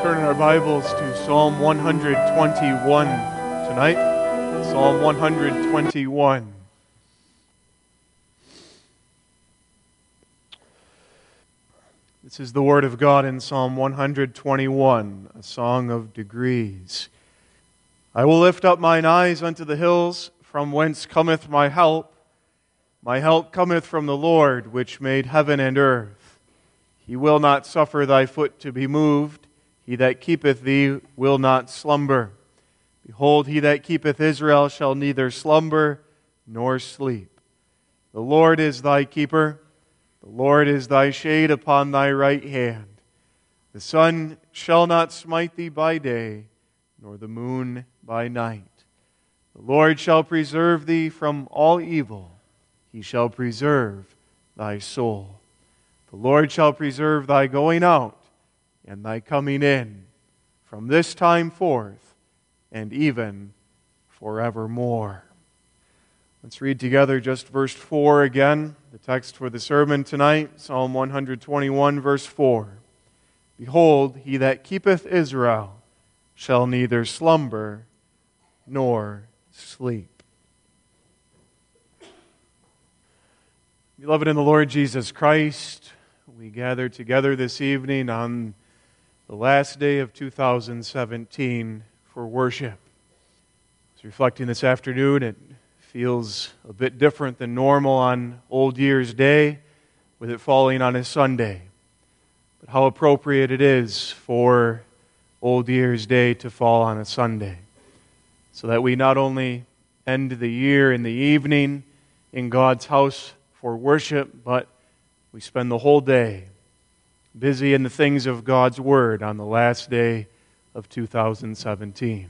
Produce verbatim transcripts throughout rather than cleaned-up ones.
Turn our Bibles to Psalm one twenty-one tonight. Psalm one twenty-one. This is the Word of God in Psalm one twenty-one, a song of degrees. I will lift up mine eyes unto the hills, from whence cometh my help. My help cometh from the Lord, which made heaven and earth. He will not suffer thy foot to be moved. He that keepeth thee will not slumber. Behold, he that keepeth Israel shall neither slumber nor sleep. The Lord is thy keeper. The Lord is thy shade upon thy right hand. The sun shall not smite thee by day, nor the moon by night. The Lord shall preserve thee from all evil. He shall preserve thy soul. The Lord shall preserve thy going out and thy coming in from this time forth and even forevermore. Let's read together just verse four again, the text for the sermon tonight, Psalm one twenty-one, verse four. Behold, he that keepeth Israel shall neither slumber nor sleep. Beloved in the Lord Jesus Christ, we gather together this evening on the last day of two thousand seventeen for worship. I was reflecting this afternoon, it feels a bit different than normal on Old Year's Day, with it falling on a Sunday. But how appropriate it is for Old Year's Day to fall on a Sunday, so that we not only end the year in the evening in God's house for worship, but we spend the whole day busy in the things of God's Word on the last day of two thousand seventeen.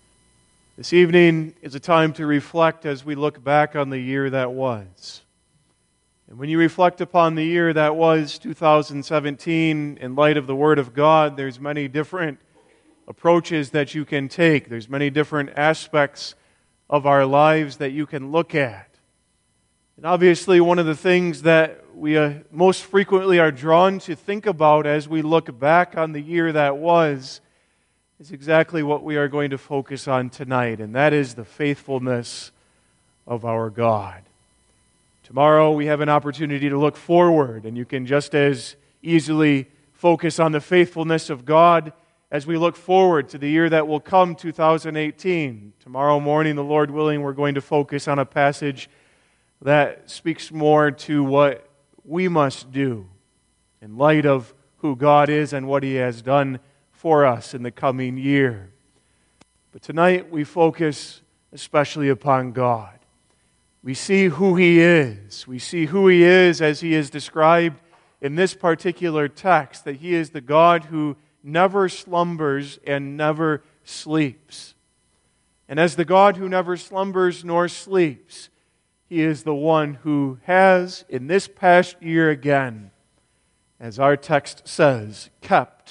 This evening is a time to reflect as we look back on the year that was. And when you reflect upon the year that was, two thousand seventeen, in light of the Word of God, there's many different approaches that you can take. There's many different aspects of our lives that you can look at. And obviously, one of the things that we uh, most frequently are drawn to think about as we look back on the year that was is exactly what we are going to focus on tonight, and that is the faithfulness of our God. Tomorrow, we have an opportunity to look forward, and you can just as easily focus on the faithfulness of God as we look forward to the year that will come, two thousand eighteen. Tomorrow morning, the Lord willing, we're going to focus on a passage that speaks more to what we must do in light of who God is and what He has done for us in the coming year. But tonight we focus especially upon God. We see who He is. We see who He is as He is described in this particular text, that He is the God who never slumbers and never sleeps. And as the God who never slumbers nor sleeps, He is the one who has, in this past year again, as our text says, kept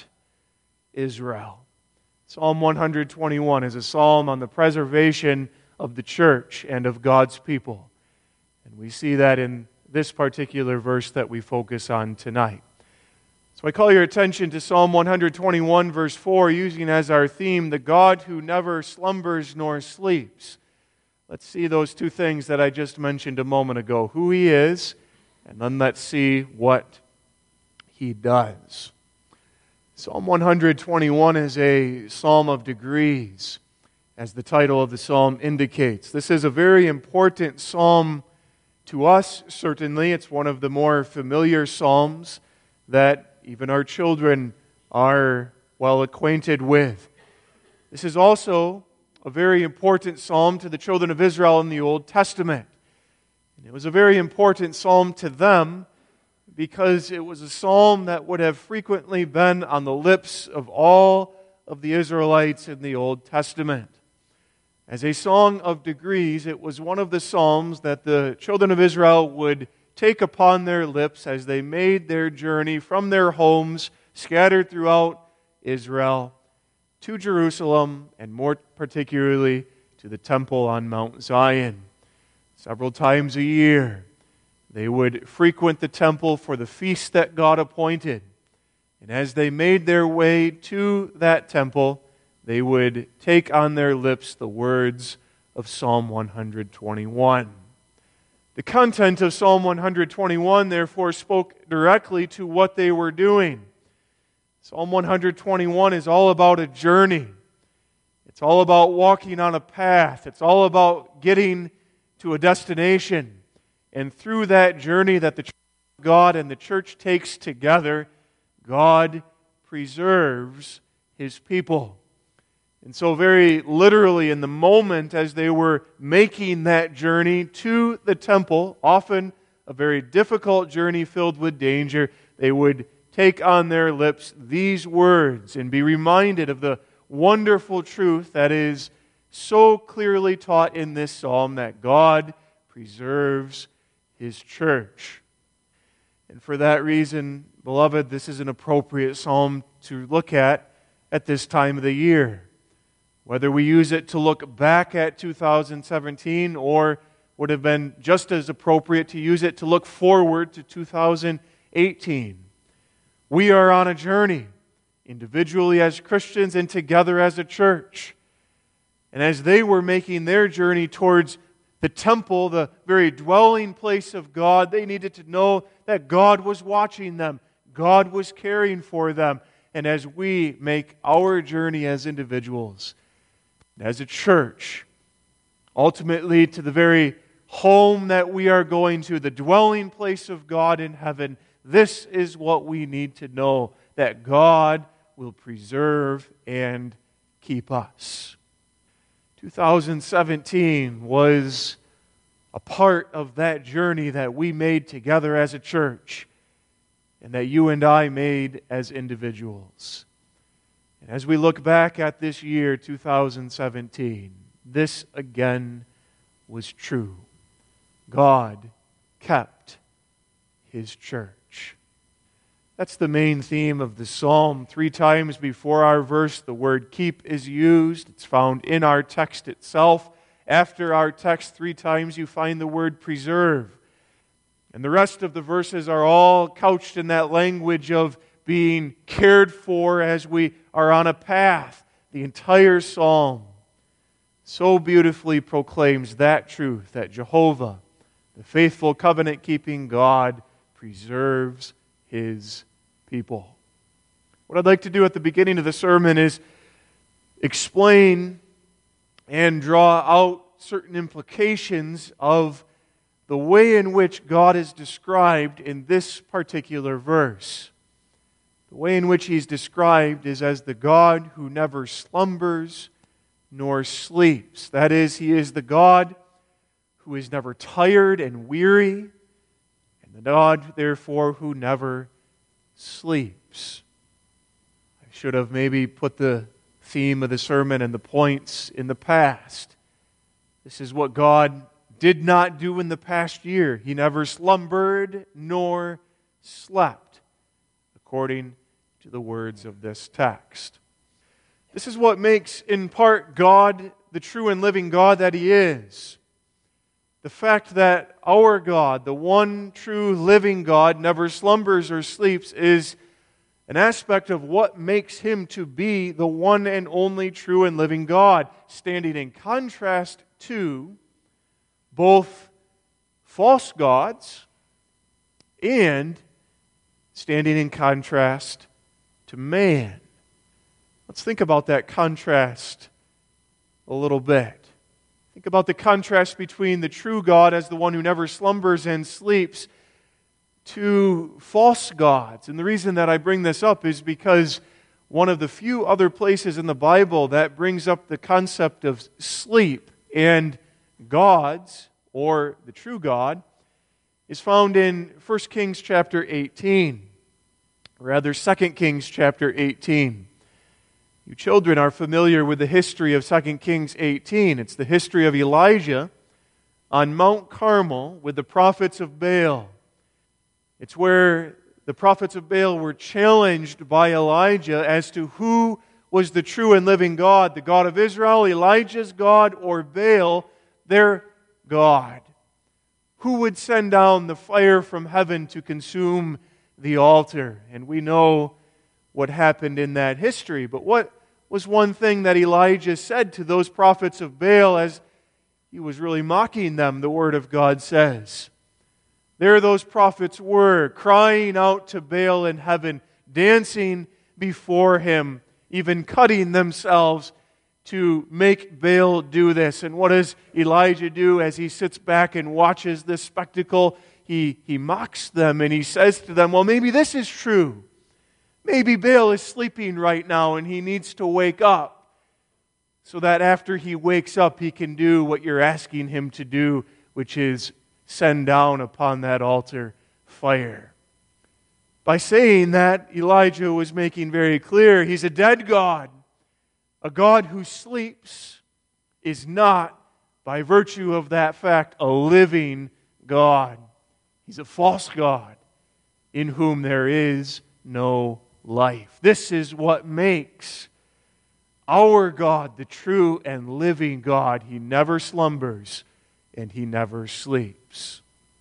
Israel. Psalm one twenty-one is a psalm on the preservation of the church and of God's people. And we see that in this particular verse that we focus on tonight. So I call your attention to Psalm one twenty-one, verse four, using as our theme, the God who never slumbers nor sleeps. Let's see those two things that I just mentioned a moment ago, who He is, and then let's see what He does. Psalm one twenty-one is a psalm of degrees, as the title of the psalm indicates. This is a very important psalm to us, certainly. It's one of the more familiar psalms that even our children are well acquainted with. This is also a very important psalm to the children of Israel in the Old Testament. And it was a very important psalm to them because it was a psalm that would have frequently been on the lips of all of the Israelites in the Old Testament. As a song of degrees, it was one of the psalms that the children of Israel would take upon their lips as they made their journey from their homes scattered throughout Israel to Jerusalem, and more particularly to the temple on Mount Zion. Several times a year, they would frequent the temple for the feast that God appointed. And as they made their way to that temple, they would take on their lips the words of Psalm one twenty-one. The content of Psalm one twenty-one, therefore, spoke directly to what they were doing. Psalm one twenty-one is all about a journey. It's all about walking on a path. It's all about getting to a destination. And through that journey that the church of God and the church takes together, God preserves His people. And so very literally in the moment as they were making that journey to the temple, often a very difficult journey filled with danger, they would take on their lips these words and be reminded of the wonderful truth that is so clearly taught in this psalm, that God preserves His church. And for that reason, beloved, this is an appropriate psalm to look at at this time of the year. Whether we use it to look back at two thousand seventeen or would have been just as appropriate to use it to look forward to two thousand eighteen. We are on a journey, individually as Christians and together as a church. And as they were making their journey towards the temple, the very dwelling place of God, they needed to know that God was watching them. God was caring for them. And as we make our journey as individuals, as a church, ultimately to the very home that we are going to, the dwelling place of God in heaven, this is what we need to know, that God will preserve and keep us. two thousand seventeen was a part of that journey that we made together as a church and that you and I made as individuals. And as we look back at this year, two thousand seventeen, this again was true. God kept His church. That's the main theme of the psalm. Three times before our verse, the word keep is used. It's found in our text itself. After our text, three times you find the word preserve. And the rest of the verses are all couched in that language of being cared for as we are on a path. The entire psalm so beautifully proclaims that truth, that Jehovah, the faithful covenant-keeping God, preserves His people. What I'd like to do at the beginning of the sermon is explain and draw out certain implications of the way in which God is described in this particular verse. The way in which He's described is as the God who never slumbers nor sleeps. That is, He is the God who is never tired and weary, and the God, therefore, who never sleeps. I should have maybe put the theme of the sermon and the points in the past. This is what God did not do in the past year. He never slumbered nor slept, according to the words of this text. This is what makes, in part, God the true and living God that He is. The fact that our God, the one true living God, never slumbers or sleeps is an aspect of what makes Him to be the one and only true and living God, standing in contrast to both false gods and standing in contrast to man. Let's think about that contrast a little bit. Think about the contrast between the true God as the one who never slumbers and sleeps to false gods. And the reason that I bring this up is because one of the few other places in the Bible that brings up the concept of sleep and gods, or the true God, is found in First Kings chapter eighteen, or rather Second Kings chapter eighteen. You children are familiar with the history of Second Kings eighteen. It's the history of Elijah on Mount Carmel with the prophets of Baal. It's where the prophets of Baal were challenged by Elijah as to who was the true and living God, the God of Israel, Elijah's God, or Baal, their God. Who would send down the fire from heaven to consume the altar? And we know what happened in that history. But what was one thing that Elijah said to those prophets of Baal as he was really mocking them, the Word of God says? There those prophets were, crying out to Baal in heaven, dancing before him, even cutting themselves to make Baal do this. And what does Elijah do as he sits back and watches this spectacle? He, he mocks them and he says to them, well, maybe this is true. Maybe Baal is sleeping right now and he needs to wake up so that after he wakes up he can do what you're asking him to do, which is send down upon that altar fire. By saying that, Elijah was making very clear he's a dead God. A God who sleeps is not, by virtue of that fact, a living God. He's a false God in whom there is no life. This is what makes our God the true and living God. He never slumbers and He never sleeps.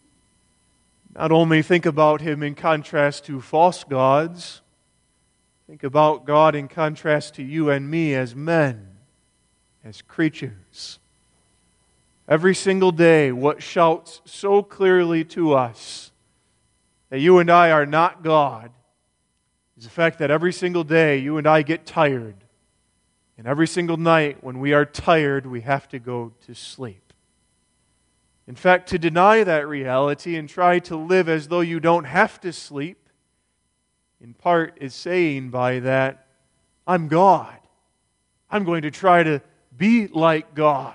Not only think about Him in contrast to false gods, think about God in contrast to you and me as men, as creatures. Every single day, what shouts so clearly to us that you and I are not God is the fact that every single day you and I get tired. And every single night when we are tired, we have to go to sleep. In fact, to deny that reality and try to live as though you don't have to sleep, in part is saying by that, I'm God. I'm going to try to be like God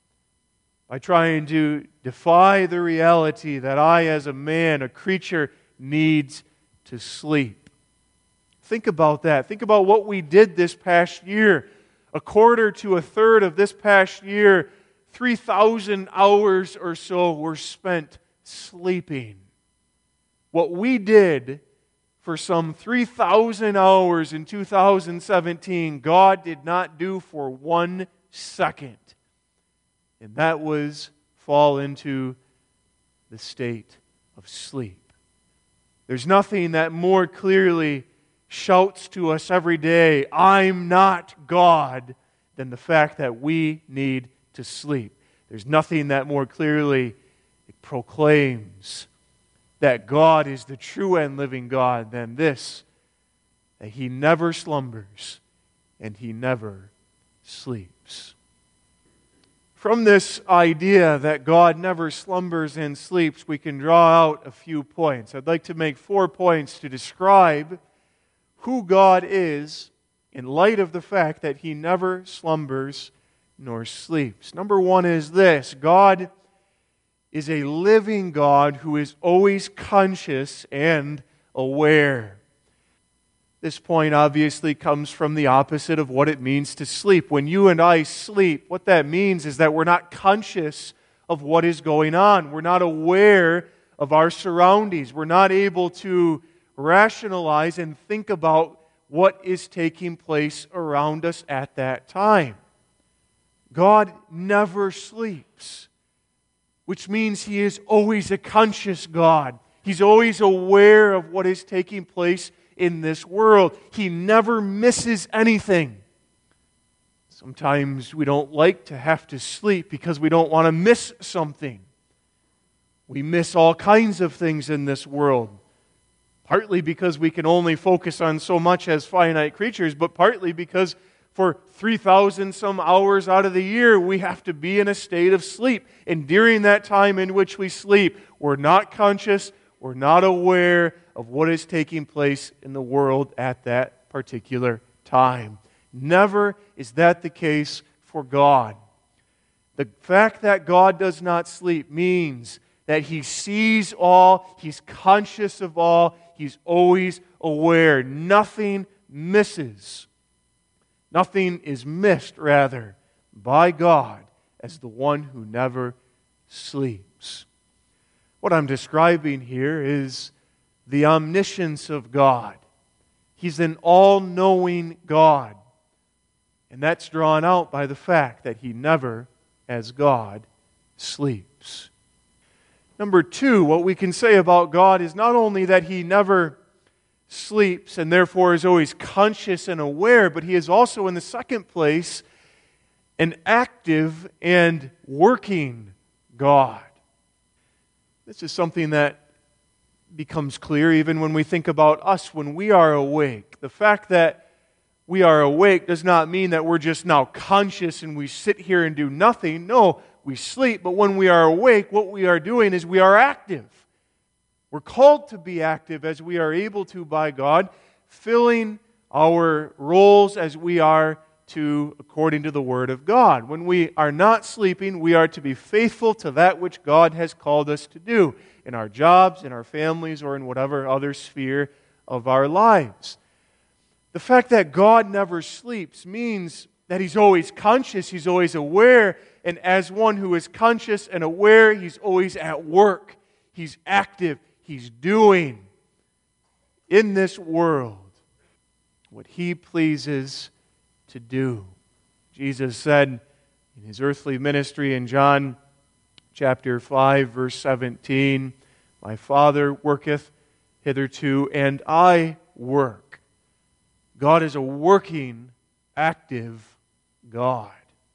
by trying to defy the reality that I, as a man, a creature, needs to sleep. Think about that. Think about what we did this past year. A quarter to a third of this past year, three thousand hours or so were spent sleeping. What we did for some three thousand hours in two thousand seventeen, God did not do for one second. And that was fall into the state of sleep. There's nothing that more clearly shouts to us every day, I'm not God, than the fact that we need to sleep. There's nothing that more clearly proclaims that God is the true and living God than this, that He never slumbers and He never sleeps. From this idea that God never slumbers and sleeps, we can draw out a few points. I'd like to make four points to describe who God is in light of the fact that He never slumbers nor sleeps. Number one is this: God is a living God who is always conscious and aware. This point obviously comes from the opposite of what it means to sleep. When you and I sleep, what that means is that we're not conscious of what is going on. We're not aware of our surroundings. We're not able to rationalize and think about what is taking place around us at that time. God never sleeps, which means He is always a conscious God. He's always aware of what is taking place in this world. He never misses anything. Sometimes we don't like to have to sleep because we don't want to miss something. We miss all kinds of things in this world. Partly because we can only focus on so much as finite creatures, but partly because for three thousand some hours out of the year, we have to be in a state of sleep. And during that time in which we sleep, we're not conscious, we're not aware of what is taking place in the world at that particular time. Never is that the case for God. The fact that God does not sleep means that He sees all, He's conscious of all, He's always aware. Nothing misses. Nothing is missed, rather, by God as the one who never sleeps. What I'm describing here is the omniscience of God. He's an all-knowing God. And that's drawn out by the fact that He never, as God, sleeps. Number two, what we can say about God is not only that He never sleeps and therefore is always conscious and aware, but he is also, in the second place, an active and working God. This is something that becomes clear even when we think about us when we are awake. The fact that we are awake does not mean that we're just now conscious and we sit here and do nothing. No, we sleep, but when we are awake, what we are doing is we are active. We're called to be active as we are able to by God, filling our roles as we are to according to the Word of God. When we are not sleeping, we are to be faithful to that which God has called us to do in our jobs, in our families, or in whatever other sphere of our lives. The fact that God never sleeps means that He's always conscious, He's always aware, and as one who is conscious and aware, He's always at work. He's active. He's doing in this world what He pleases to do. Jesus said in His earthly ministry in John chapter five, verse seventeen, "My Father worketh hitherto, and I work." God is a working, active God.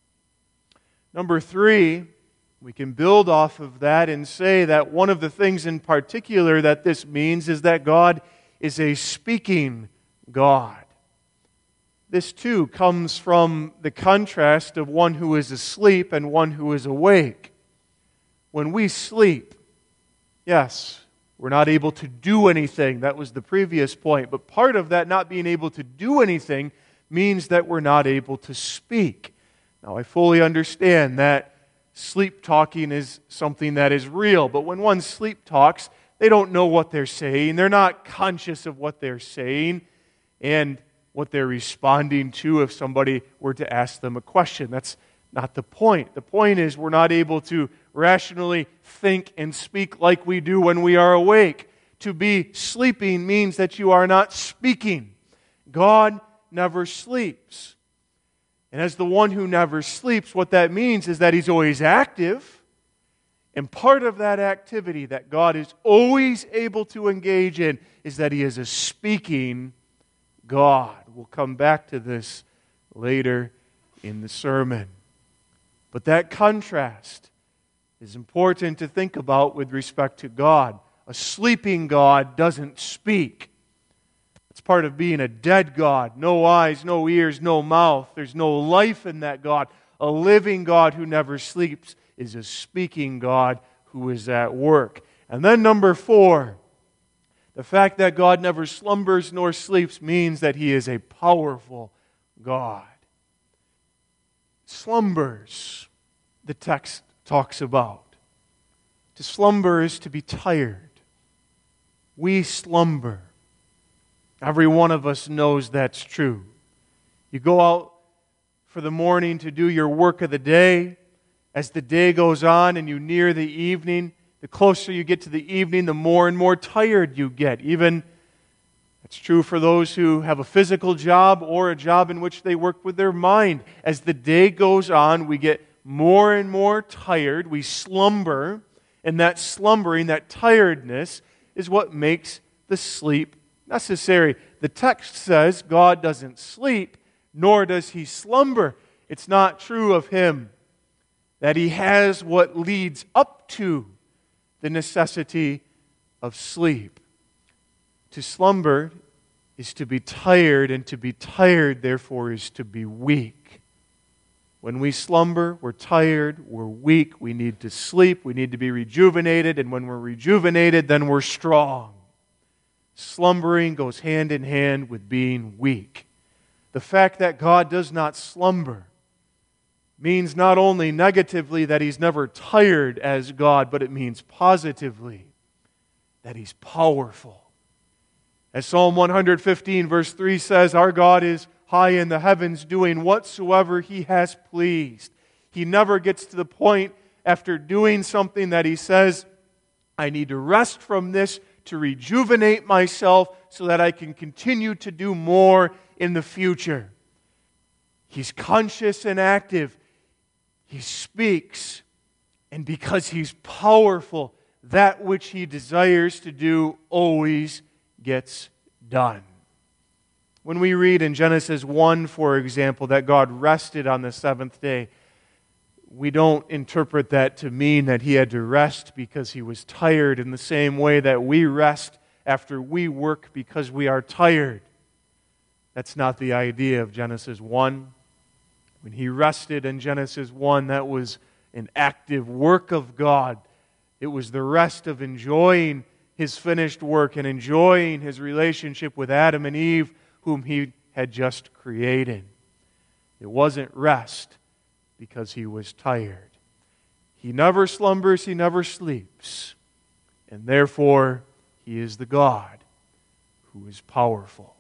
Number three, we can build off of that and say that one of the things in particular that this means is that God is a speaking God. This too comes from the contrast of one who is asleep and one who is awake. When we sleep, yes, we're not able to do anything. That was the previous point. But part of that not being able to do anything means that we're not able to speak. Now, I fully understand that sleep talking is something that is real. But when one sleep talks, they don't know what they're saying. They're not conscious of what they're saying and what they're responding to if somebody were to ask them a question. That's not the point. The point is we're not able to rationally think and speak like we do when we are awake. To be sleeping means that you are not speaking. God never sleeps. And as the one who never sleeps, what that means is that He's always active. And part of that activity that God is always able to engage in is that He is a speaking God. We'll come back to this later in the sermon. But that contrast is important to think about with respect to God. A sleeping God doesn't speak. It's part of being a dead God. No eyes, no ears, no mouth. There's no life in that God. A living God who never sleeps is a speaking God who is at work. And then number four, the fact that God never slumbers nor sleeps means that He is a powerful God. Slumbers, the text talks about. To slumber is to be tired. We slumber. Every one of us knows that's true. You go out for the morning to do your work of the day. As the day goes on and you near the evening, the closer you get to the evening, the more and more tired you get. Even that's true for those who have a physical job or a job in which they work with their mind. As the day goes on, we get more and more tired. We slumber, and that slumbering, that tiredness, is what makes the sleep necessary. The text says God doesn't sleep, nor does He slumber. It's not true of Him that He has what leads up to the necessity of sleep. To slumber is to be tired, and to be tired, therefore, is to be weak. When we slumber, we're tired, we're weak, we need to sleep, we need to be rejuvenated, and when we're rejuvenated, then we're strong. Slumbering goes hand in hand with being weak. The fact that God does not slumber means not only negatively that He's never tired as God, but it means positively that He's powerful. As Psalm one fifteen verse three says, our God is high in the heavens doing whatsoever He has pleased. He never gets to the point after doing something that He says, I need to rest from this to rejuvenate myself so that I can continue to do more in the future. He's conscious and active. He speaks. And because He's powerful, that which He desires to do always gets done. When we read in Genesis one, for example, that God rested on the seventh day, we don't interpret that to mean that He had to rest because He was tired in the same way that we rest after we work because we are tired. That's not the idea of Genesis one. When He rested in Genesis one, that was an active work of God. It was the rest of enjoying His finished work and enjoying His relationship with Adam and Eve, whom He had just created. It wasn't rest because He was tired. He never slumbers, He never sleeps. And therefore, He is the God who is powerful.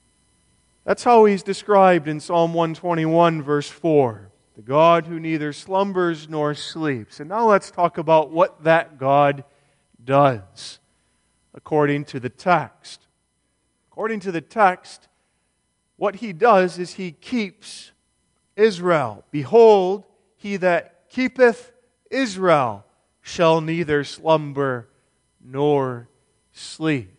That's how He's described in Psalm one twenty-one, verse four. The God who neither slumbers nor sleeps. And now let's talk about what that God does according to the text. According to the text, what He does is He keeps Israel. Behold, he that keepeth Israel shall neither slumber nor sleep.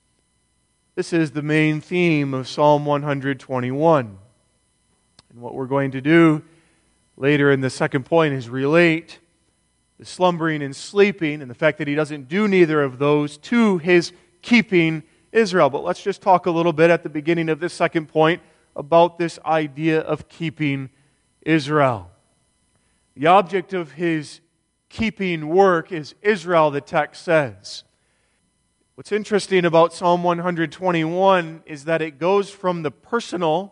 This is the main theme of Psalm one twenty-one. And what we're going to do later in the second point is relate the slumbering and sleeping and the fact that He doesn't do neither of those to His keeping Israel. But let's just talk a little bit at the beginning of this second point about this idea of keeping Israel. The object of His keeping work is Israel, the text says. What's interesting about Psalm one twenty-one is that it goes from the personal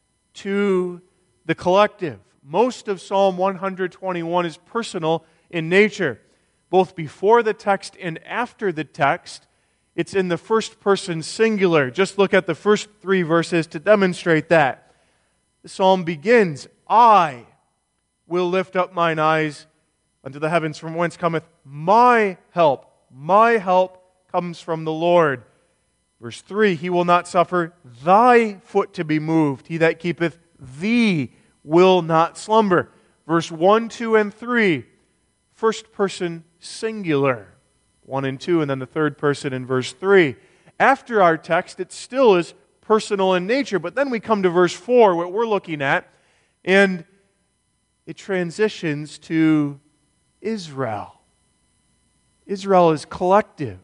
to the collective. Most of Psalm one twenty-one is personal in nature. Both before the text and after the text, it's in the first person singular. Just look at the first three verses to demonstrate that. The psalm begins, I will lift up mine eyes unto the heavens, from whence cometh my help. My help comes from the Lord. Verse three, He will not suffer thy foot to be moved. He that keepeth thee will not slumber. Verse one, two, and three, first person singular. one and two, and then the third person in verse three. After our text, it still is personal in nature, but then we come to verse four, what we're looking at, and it transitions to Israel. Israel is collective.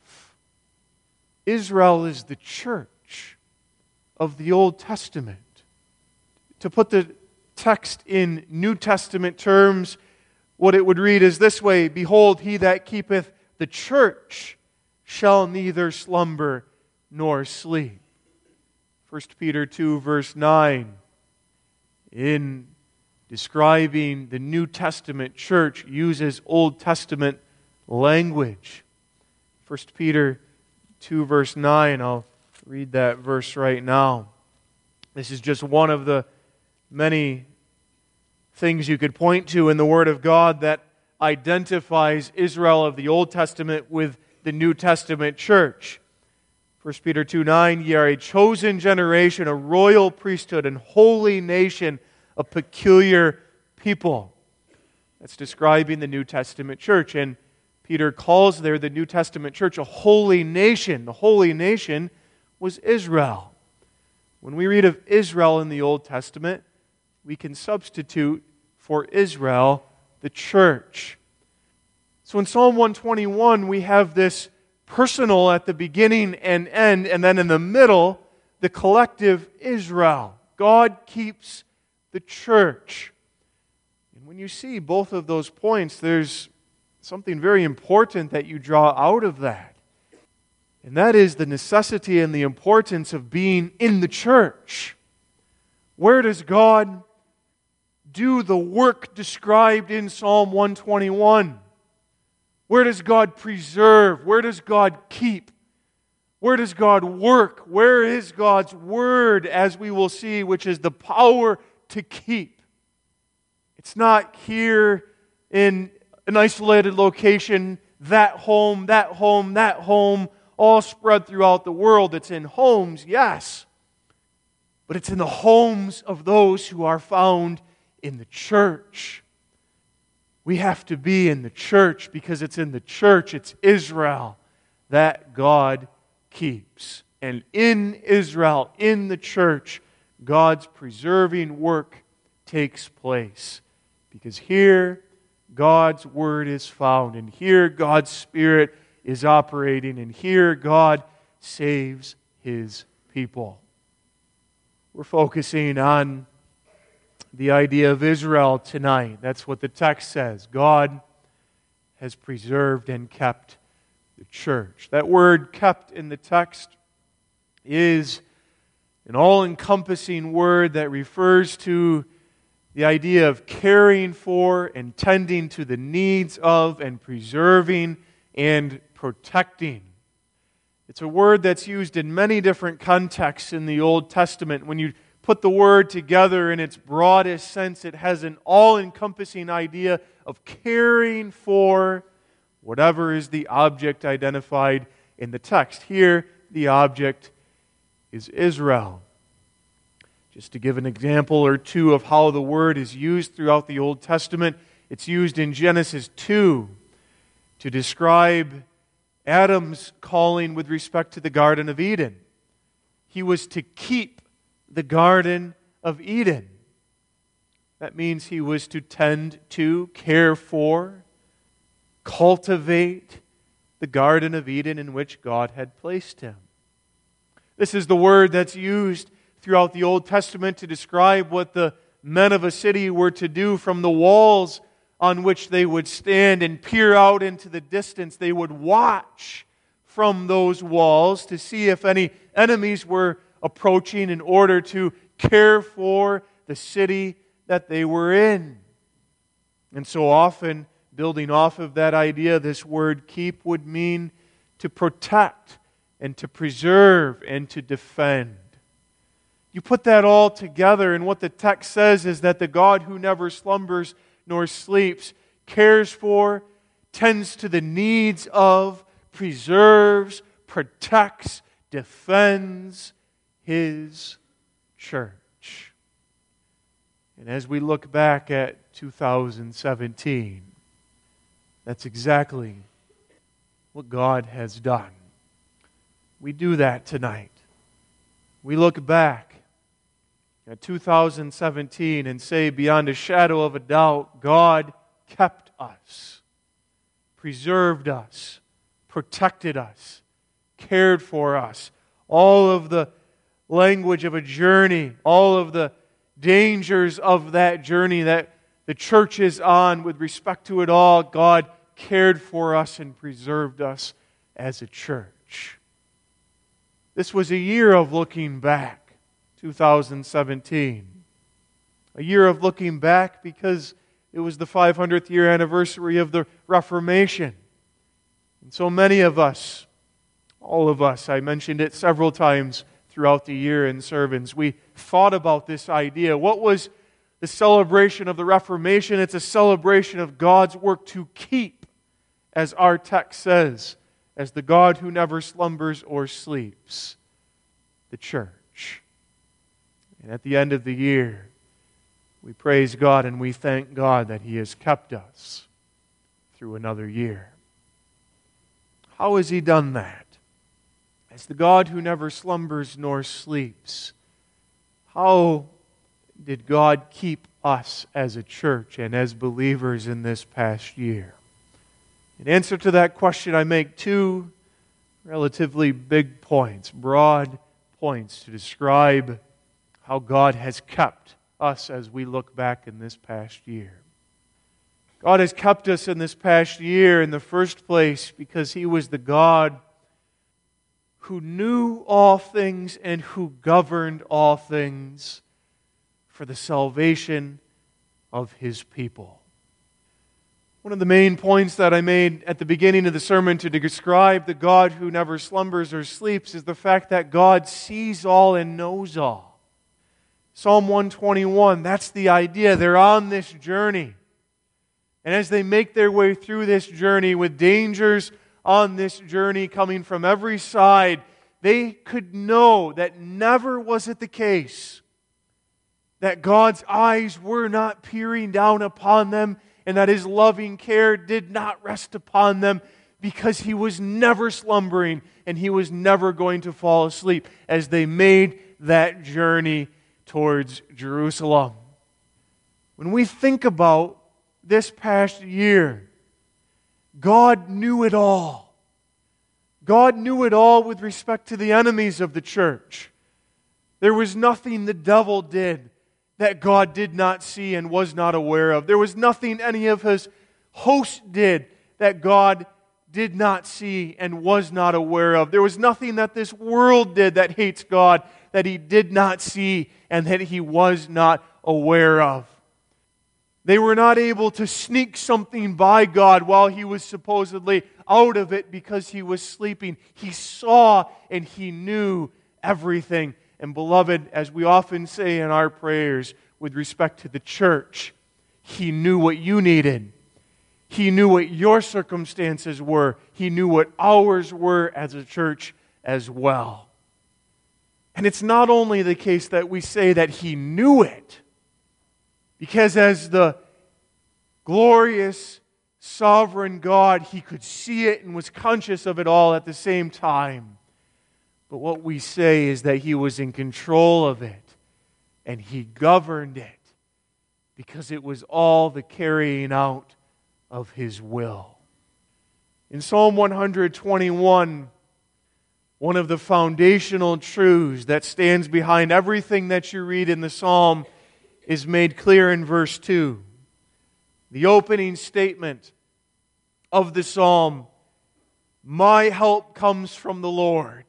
Israel is the church of the Old Testament. To put the text in New Testament terms, what it would read is this way, Behold, he that keepeth the church shall neither slumber nor sleep. First Peter two, verse nine, in describing the New Testament church, uses Old Testament language. First Peter two, verse nine, I'll read that verse right now. This is just one of the many things you could point to in the Word of God that identifies Israel of the Old Testament with the New Testament church. First Peter two nine, Ye are a chosen generation, a royal priesthood, and holy nation, a peculiar people. That's describing the New Testament church. And Peter calls there the New Testament church a holy nation. The holy nation was Israel. When we read of Israel in the Old Testament, we can substitute for Israel the church. So in Psalm one twenty-one, we have this personal at the beginning and end, and then in the middle, the collective Israel. God keeps the church. And when you see both of those points, there's something very important that you draw out of that. And that is the necessity and the importance of being in the church. Where does God do the work described in Psalm one twenty-one? Where does God preserve? Where does God keep? Where does God work? Where is God's Word, as we will see, which is the power to keep? It's not here in an isolated location, that home, that home, that home, all spread throughout the world. It's in homes, yes, but it's in the homes of those who are found in the church. We have to be in the church because it's in the church, it's Israel, that God keeps. And in Israel, in the church, God's preserving work takes place. Because here, God's Word is found, and here God's Spirit is operating, and here God saves His people. We're focusing on the idea of Israel tonight. That's what the text says. God has preserved and kept the church. That word kept in the text is an all-encompassing word that refers to the idea of caring for and tending to the needs of and preserving and protecting. It's a word that's used in many different contexts in the Old Testament. When you put the word together in its broadest sense, it has an all-encompassing idea of caring for whatever is the object identified in the text. Here, the object is Israel. Just to give an example or two of how the word is used throughout the Old Testament, it's used in Genesis two to describe Adam's calling with respect to the Garden of Eden. He was to keep the Garden of Eden. That means he was to tend to, care for, cultivate the Garden of Eden in which God had placed him. This is the word that's used throughout the Old Testament to describe what the men of a city were to do from the walls on which they would stand and peer out into the distance. They would watch from those walls to see if any enemies were approaching in order to care for the city that they were in. And so often, building off of that idea, this word keep would mean to protect and to preserve and to defend. You put that all together, and what the text says is that the God who never slumbers nor sleeps cares for, tends to the needs of, preserves, protects, defends His church. And as we look back at two thousand seventeen, that's exactly what God has done. We do that tonight. We look back at two thousand seventeen and say beyond a shadow of a doubt, God kept us, preserved us, protected us, cared for us. All of the language of a journey, all of the dangers of that journey that the church is on with respect to it all, God cared for us and preserved us as a church. This was a year of looking back, two thousand seventeen. A year of looking back because it was the five hundredth year anniversary of the Reformation. And so many of us, all of us, I mentioned it several times throughout the year in sermons, we thought about this idea. What was the celebration of the Reformation? It's a celebration of God's work to keep, as our text says, as the God who never slumbers or sleeps, the church. And at the end of the year, we praise God and we thank God that He has kept us through another year. How has He done that? As the God who never slumbers nor sleeps, how did God keep us as a church and as believers in this past year? In answer to that question, I make two relatively big points, broad points to describe how God has kept us as we look back in this past year. God has kept us in this past year in the first place because He was the God who knew all things and who governed all things for the salvation of His people. One of the main points that I made at the beginning of the sermon to describe the God who never slumbers or sleeps is the fact that God sees all and knows all. Psalm one twenty-one, that's the idea. They're on this journey. And as they make their way through this journey with dangers on this journey coming from every side, they could know that never was it the case that God's eyes were not peering down upon them and that His loving care did not rest upon them. because He was never slumbering and He was never going to fall asleep as they made that journey towards Jerusalem. When we think about this past year, God knew it all. God knew it all with respect to the enemies of the church. There was nothing the devil did that God did not see and was not aware of. There was nothing any of His hosts did that God did not see and was not aware of. There was nothing that this world did that hates God that He did not see and that He was not aware of. They were not able to sneak something by God while He was supposedly out of it because He was sleeping. He saw and He knew everything. And beloved, as we often say in our prayers with respect to the church, He knew what you needed. He knew what your circumstances were. He knew what ours were as a church as well. And it's not only the case that we say that He knew it, because as the glorious, sovereign God, He could see it and was conscious of it all at the same time. But what we say is that He was in control of it and He governed it because it was all the carrying out of His will. In Psalm one twenty-one, one of the foundational truths that stands behind everything that you read in the psalm is made clear in verse two. The opening statement of the psalm, "My help comes from the Lord,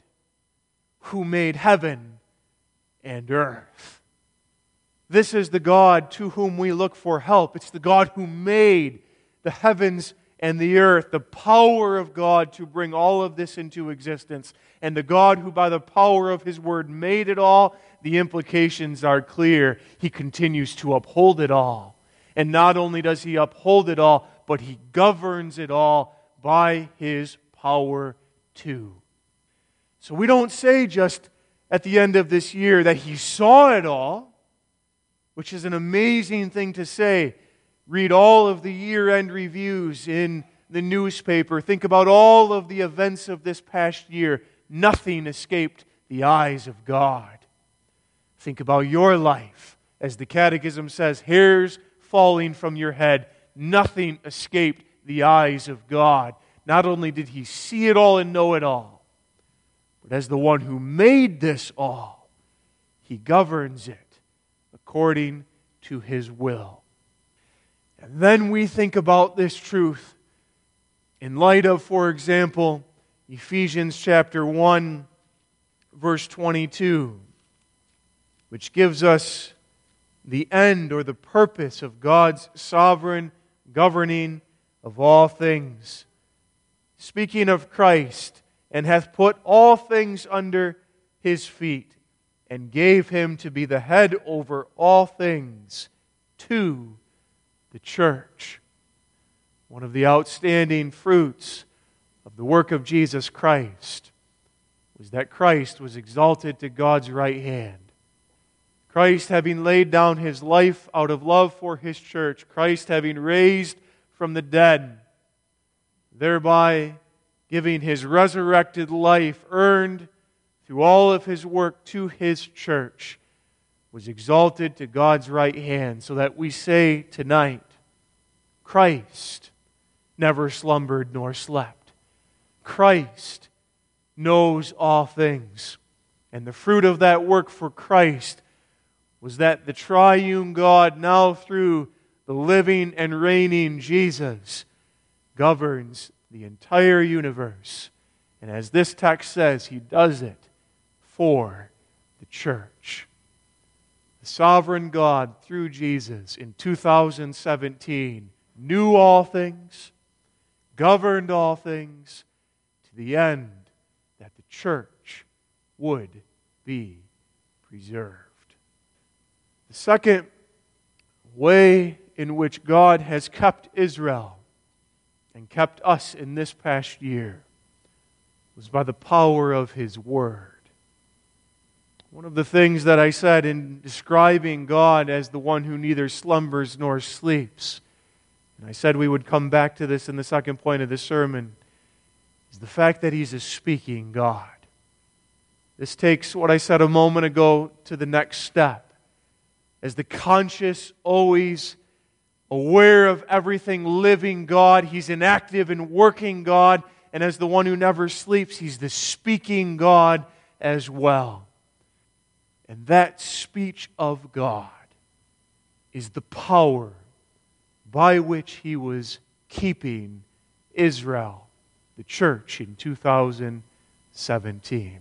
who made heaven and earth." This is the God to whom we look for help. It's the God who made the heavens and the earth, the power of God to bring all of this into existence. And the God who by the power of His Word made it all, the implications are clear. He continues to uphold it all. And not only does He uphold it all, but He governs it all by His power too. So we don't say just at the end of this year that He saw it all, which is an amazing thing to say. Read all of the year-end reviews in the newspaper. Think about all of the events of this past year. Nothing escaped the eyes of God. Think about your life. As the Catechism says, hairs falling from your head. Nothing escaped the eyes of God. Not only did He see it all and know it all, but as the one who made this all, He governs it according to His will. And then we think about this truth in light of, for example, Ephesians chapter one, verse twenty-two, which gives us the end or the purpose of God's sovereign governing of all things. Speaking of Christ, "and hath put all things under His feet, and gave Him to be the head over all things to the church." One of the outstanding fruits of the work of Jesus Christ was that Christ was exalted to God's right hand. Christ having laid down His life out of love for His church, Christ having raised from the dead, thereby giving His resurrected life earned through all of His work to His church, was exalted to God's right hand, so that we say tonight, Christ never slumbered nor slept. Christ knows all things. And the fruit of that work for Christ was that the triune God, now through the living and reigning Jesus, governs the entire universe. And as this text says, He does it for the church. The sovereign God, through Jesus in two thousand seventeen, knew all things, governed all things, to the end that the church would be preserved. The second way in which God has kept Israel and kept us in this past year was by the power of His Word. One of the things that I said in describing God as the one who neither slumbers nor sleeps, and I said we would come back to this in the second point of the sermon, is the fact that He's a speaking God. This takes what I said a moment ago to the next step. As the conscious, always aware of everything living God, He's an active and working God. And as the one who never sleeps, He's the speaking God as well. And that speech of God is the power by which He was keeping Israel, the church, in two thousand seventeen.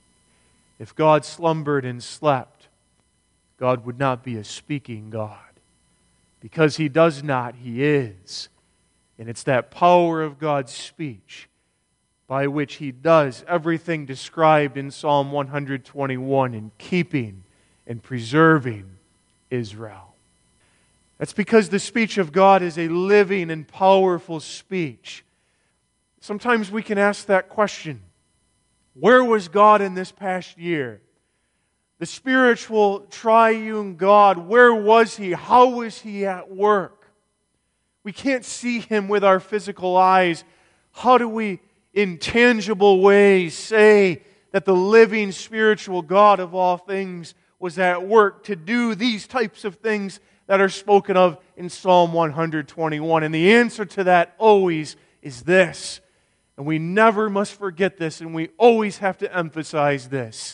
If God slumbered and slept, God would not be a speaking God. Because He does not, He is. And it's that power of God's speech by which He does everything described in Psalm one twenty-one in keeping and preserving Israel. That's because the speech of God is a living and powerful speech. Sometimes we can ask that question. Where was God in this past year? The spiritual triune God, where was He? How was He at work? We can't see Him with our physical eyes. How do we, in tangible ways, say that the living spiritual God of all things was at work to do these types of things that are spoken of in Psalm one twenty-one? And the answer to that always is this. And we never must forget this, and we always have to emphasize this.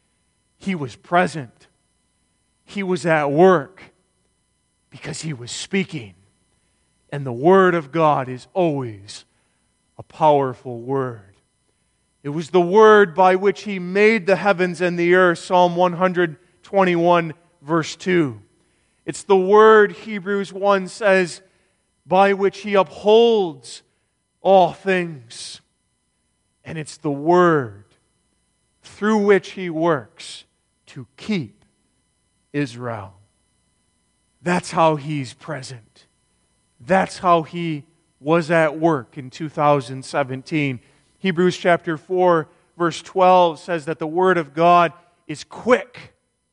He was present. He was at work because He was speaking. And the Word of God is always a powerful Word. It was the Word by which He made the heavens and the earth, Psalm one twenty-one, verse two. It's the Word, Hebrews one says, by which He upholds all things. And it's the Word through which He works to keep Israel. That's how He's present. That's how He was at work in two thousand seventeen. Hebrews chapter four, verse twelve says that the Word of God is quick.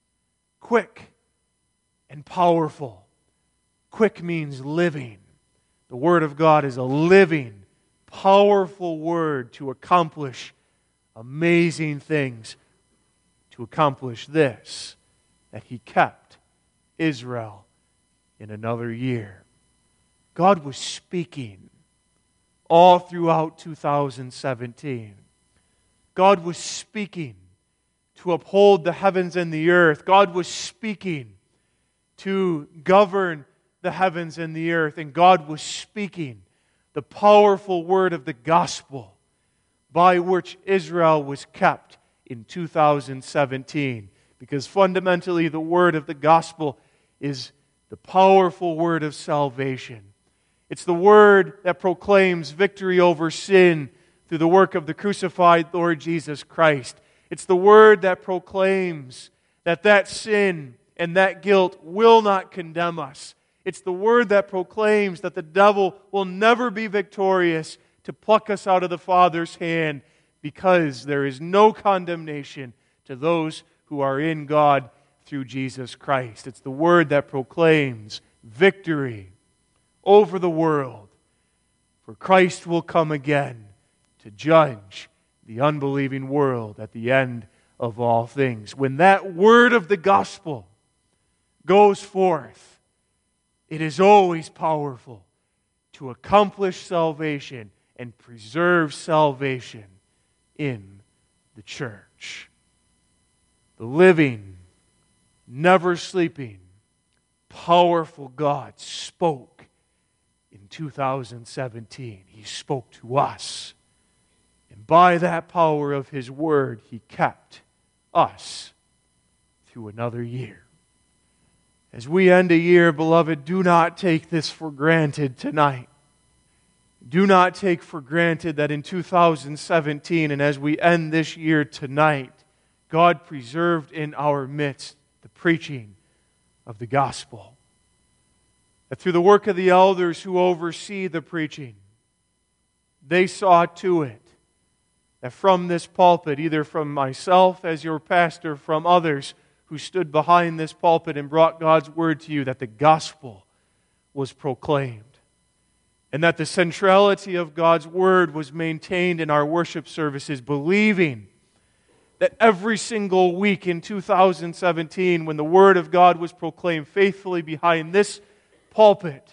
Quick and powerful. Quick means living. The Word of God is a living, powerful Word to accomplish amazing things. To accomplish this, that He kept Israel in another year. God was speaking all throughout two thousand seventeen. God was speaking to uphold the heavens and the earth. God was speaking to govern the heavens and the earth. And God was speaking the powerful word of the gospel by which Israel was kept in two thousand seventeen. Because fundamentally the word of the gospel is the powerful word of salvation. It's the word that proclaims victory over sin through the work of the crucified Lord Jesus Christ. It's the word that proclaims that that sin and that guilt will not condemn us. It's the word that proclaims that the devil will never be victorious to pluck us out of the Father's hand, because there is no condemnation to those who are in God through Jesus Christ. It's the word that proclaims victory over the world. For Christ will come again to judge the unbelieving world at the end of all things. When that word of the gospel goes forth, it is always powerful to accomplish salvation and preserve salvation in the church. The living, never sleeping, powerful God spoke in two thousand seventeen. He spoke to us. And by that power of His word, He kept us through another year. As we end a year, beloved, do not take this for granted tonight. Do not take for granted that in two thousand seventeen, and as we end this year tonight, God preserved in our midst the preaching of the gospel. That through the work of the elders who oversee the preaching, they saw to it that from this pulpit, either from myself as your pastor, from others who stood behind this pulpit and brought God's word to you, that the gospel was proclaimed. and that the centrality of God's Word was maintained in our worship services, believing that every single week in two thousand seventeen, when the Word of God was proclaimed faithfully behind this pulpit,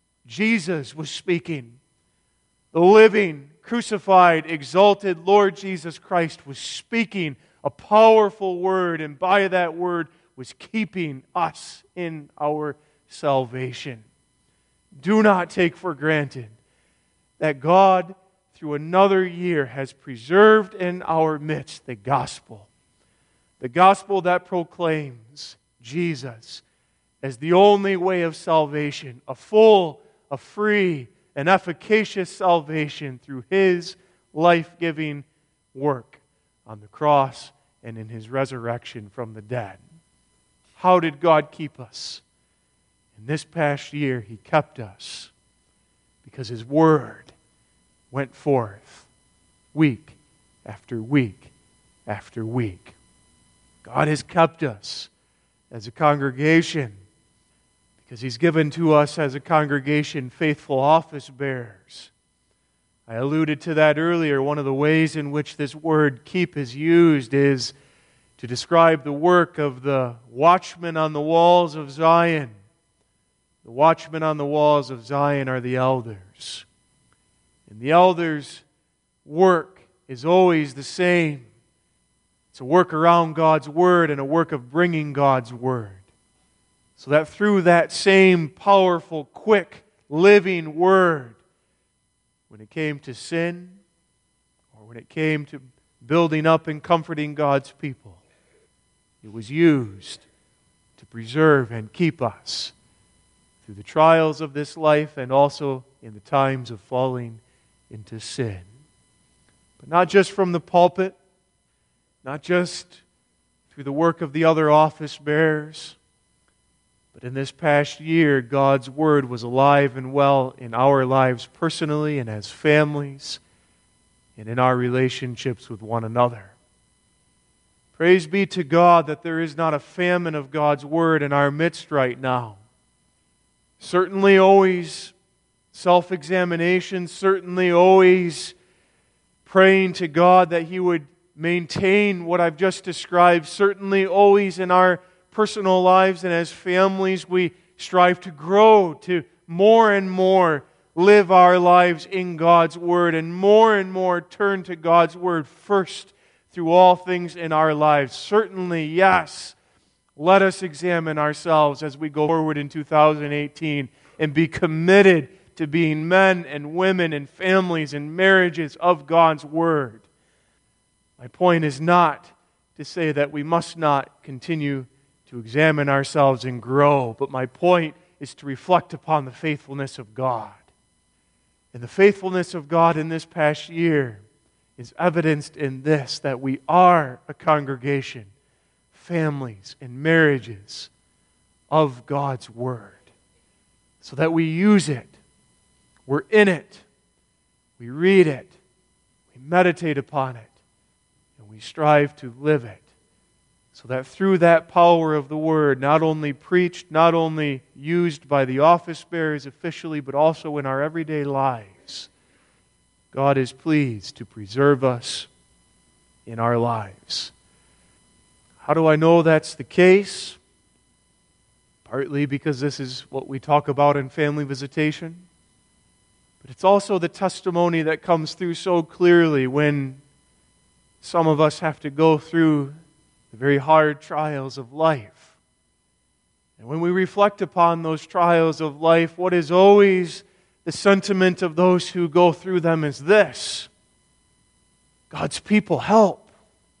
Jesus was speaking. The living, crucified, exalted Lord Jesus Christ was speaking a powerful word, and by that word was keeping us in our salvation. Do not take for granted that God, through another year, has preserved in our midst the gospel. The gospel that proclaims Jesus as the only way of salvation, a full, a free, an efficacious salvation through His life-giving work on the cross and in His resurrection from the dead. How did God keep us? In this past year, He kept us because His Word went forth week after week after week. God has kept us as a congregation because He's given to us as a congregation faithful office bearers. I alluded to that earlier. One of the ways in which this word keep is used is to describe the work of the watchmen on the walls of Zion. The watchmen on the walls of Zion are the elders. And the elders' work is always the same. It's a work around God's Word and a work of bringing God's Word. So that through that same powerful, quick, living Word, when it came to sin, or when it came to building up and comforting God's people, it was used to preserve and keep us through the trials of this life and also in the times of falling into sin. But not just from the pulpit, not just through the work of the other office bearers, but in this past year, God's Word was alive and well in our lives personally and as families and in our relationships with one another. Praise be to God that there is not a famine of God's Word in our midst right now. Certainly always self-examination, certainly always praying to God that He would maintain what I've just described, certainly always in our personal lives and as families we strive to grow, to more and more live our lives in God's Word and more and more turn to God's Word first through all things in our lives. Certainly, yes, let us examine ourselves as we go forward in two thousand eighteen and be committed to being men and women and families and marriages of God's Word. My point is not to say that we must not continue to examine ourselves and grow, but my point is to reflect upon the faithfulness of God. And the faithfulness of God in this past year is evidenced in this, that we are a congregation, families and marriages of God's Word, so that we use it, we're in it, we read it, we meditate upon it, and we strive to live it, so that through that power of the Word, not only preached, not only used by the office bearers officially, but also in our everyday lives, God is pleased to preserve us in our lives. How do I know that's the case? Partly because this is what we talk about in family visitation, but it's also the testimony that comes through so clearly when some of us have to go through the very hard trials of life. And when we reflect upon those trials of life, what is always the sentiment of those who go through them is this: God's people help.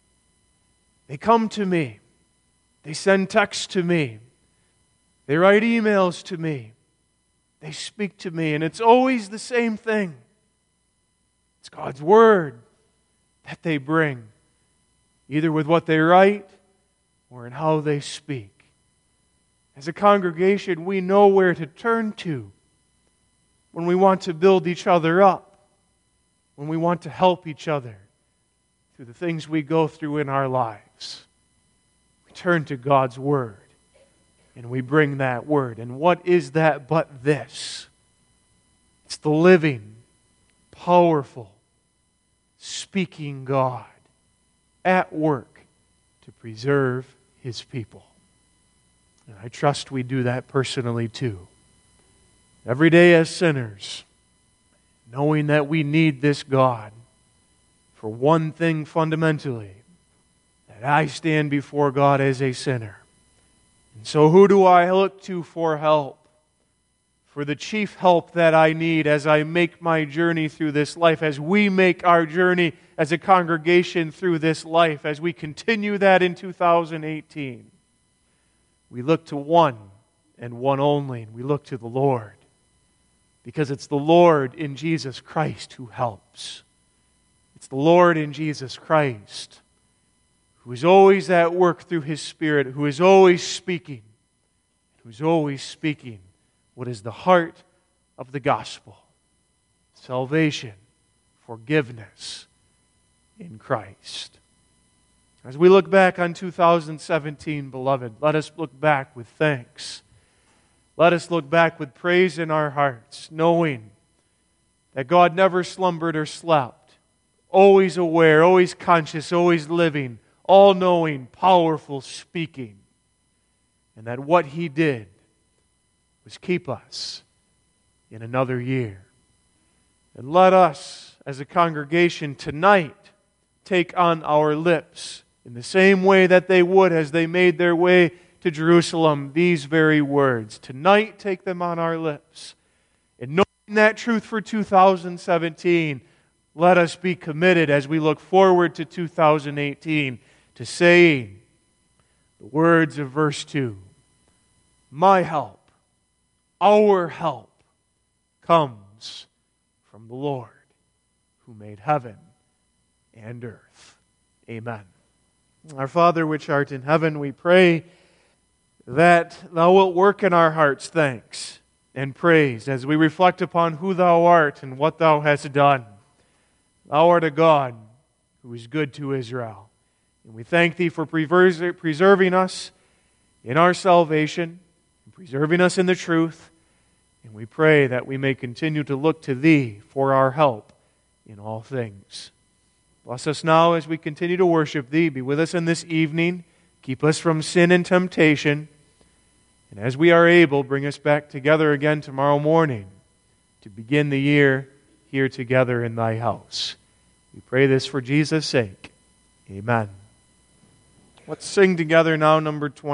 They come to me. They send texts to me. They write emails to me. They speak to me. And it's always the same thing. It's God's Word that they bring, either with what they write or in how they speak. As a congregation, we know where to turn to when we want to build each other up, when we want to help each other through the things we go through in our lives. We turn to God's Word and we bring that Word. And what is that but this? It's It's the living, powerful, speaking God at work to preserve His people. And I trust we do that personally too. Every day as sinners, knowing that we need this God for one thing fundamentally, that I stand before God as a sinner. And so who do I look to for help? For the chief help that I need as I make my journey through this life, as we make our journey as a congregation through this life, as we continue that in two thousand eighteen. We look to one and one only, and we look to the Lord. Because it's the Lord in Jesus Christ who helps. It's the Lord in Jesus Christ who is always at work through His Spirit, who is always speaking, who is always speaking what is the heart of the gospel. Salvation, forgiveness in Christ. As we look back on two thousand seventeen, beloved, let us look back with thanks. Let us look back with praise in our hearts, knowing that God never slumbered or slept, always aware, always conscious, always living, all-knowing, powerful, speaking, and that what He did was keep us in another year. And let us, as a congregation tonight, take on our lips in the same way that they would as they made their way to Jerusalem, these very words. Tonight, take them on our lips. And knowing that truth for two thousand seventeen, let us be committed as we look forward to two thousand eighteen to saying the words of verse two. My help, our help, comes from the Lord who made heaven and earth. Amen. Our Father which art in heaven, we pray that Thou wilt work in our hearts thanks and praise as we reflect upon who Thou art and what Thou hast done. Thou art a God who is good to Israel. And we thank Thee for preserving us in our salvation, and preserving us in the truth. And we pray that we may continue to look to Thee for our help in all things. Bless us now as we continue to worship Thee. Be with us in this evening. Keep us from sin and temptation. And as we are able, bring us back together again tomorrow morning to begin the year here together in Thy house. We pray this for Jesus' sake. Amen. Let's sing together now number twenty.